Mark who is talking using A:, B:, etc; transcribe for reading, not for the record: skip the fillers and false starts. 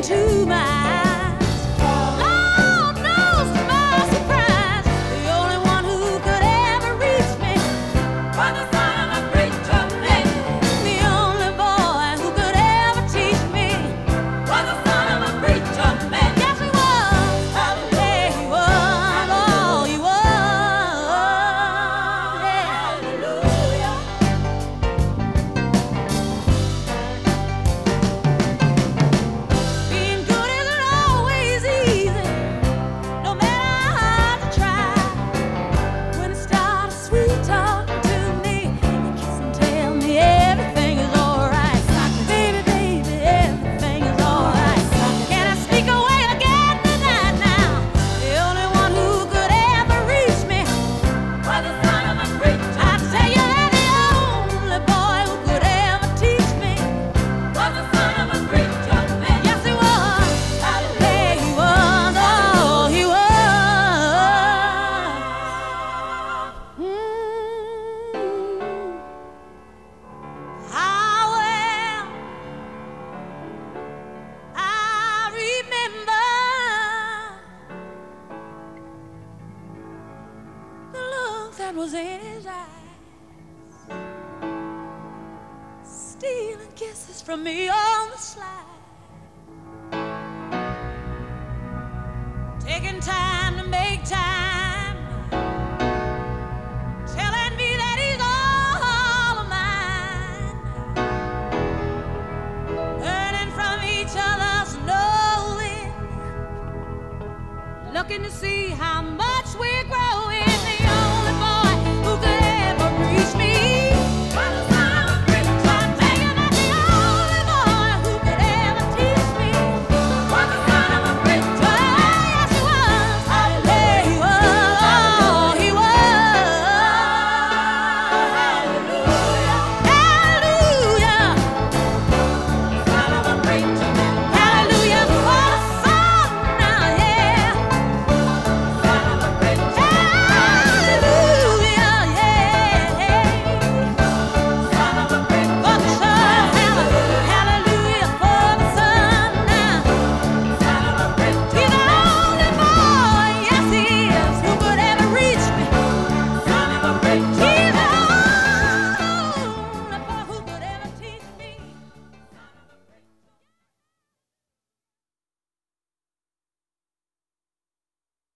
A: into my eyes. Lord knows to my surprise, the only one who could ever reach me was the son of a preacher man. The only boy who could ever teach me was the son of a preacher man. Yes, he was. Yeah, he was. Oh, he was. Hallelujah. Being good isn't always easy, no matter how hard you try. When it starts sweet talking to me, you kiss and tell me everything is alright. Baby, baby, everything is alright. Can I sneak away again tonight now? The only one who could ever reach me was the son of a preacher. I tell you that the only boy who could ever teach me was the son of a preacher man. Yes, he was. Yeah, he was. Oh, he was. How well I remember the look that was in his eyes, stealing kisses from me on the slide, taking time to make time, telling me that he's all of mine, learning from each other slowly, looking to see how much